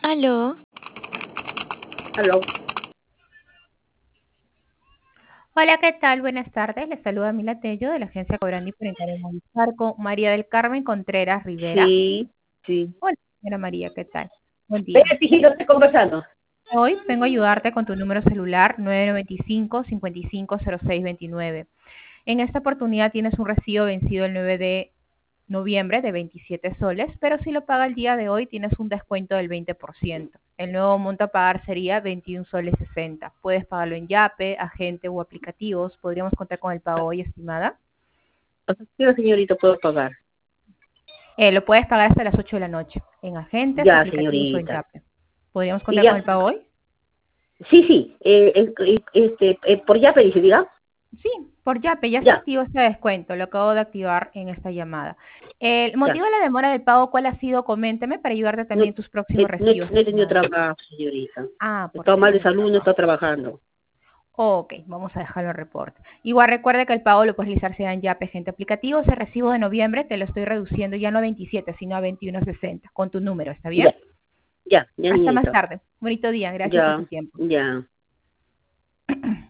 Aló, Aló. Hola, ¿qué tal? Buenas tardes. Les saluda Mila Tello de la agencia Cobrandi por Interés Movistar con María del Carmen Contreras Rivera. Sí, sí. Hola, señora María, ¿qué tal? Buen día. Venga, Tijito, estoy conversando. Hoy vengo a ayudarte con tu número celular 995-550629. En esta oportunidad tienes un recibo vencido el 9 de noviembre de 27 soles, pero si lo paga el día de hoy tienes un descuento del 20%. El nuevo monto a pagar sería 21 soles 60. Puedes pagarlo en Yape, agente o aplicativos. ¿Podríamos contar con el pago hoy, estimada? O sea, ¿qué señorita puedo pagar? Lo puedes pagar hasta las 8 de la noche en agentes, Ya, aplicativos o en señorita. Yape. ¿Podríamos Y contar con ya. el pago hoy? Sí, sí. Por ya dice, diga. Sí, por Yape, ya está Ya, activo este descuento, lo acabo de activar en esta llamada. El ya. motivo de la demora del pago, ¿cuál ha sido? Coménteme para ayudarte No, también en tus próximos recibos, no he tenido estimada. trabajo, señorita. Ah, He por estado eso no mal de tienes salud, no he trabajo. estado trabajando. Ok, vamos a dejarlo en reporte. Igual recuerde que el pago lo puedes realizar sea en Yape, gente aplicativo. Ese recibo de noviembre te lo estoy reduciendo ya no a 27, sino a 21.60 con tu número, ¿está bien? Ya, ya, ya, Hasta más niñita. tarde. Bonito día, gracias por Ya, tu tiempo. ya.